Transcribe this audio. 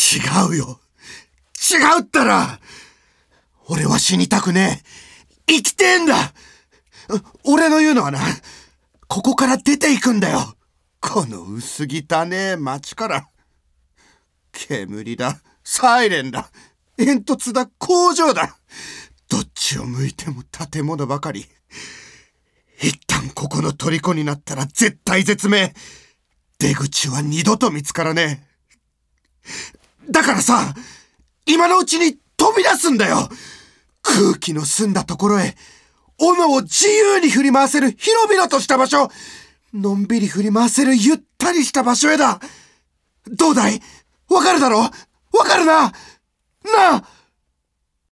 違うよ。違うったら。俺は死にたくねえ。生きてえんだ。俺の言うのはな、ここから出ていくんだよ。この薄汚ねえ街から。煙だ、サイレンだ、煙突だ、工場だ。どっちを向いても建物ばかり。一旦ここの虜になったら絶体絶命。出口は二度と見つからねえ。だからさ、今のうちに飛び出すんだよ。空気の澄んだところへ、斧を自由に振り回せる広々とした場所、のんびり振り回せるゆったりした場所へだ。どうだい？わかるだろ？わかるな？なあ！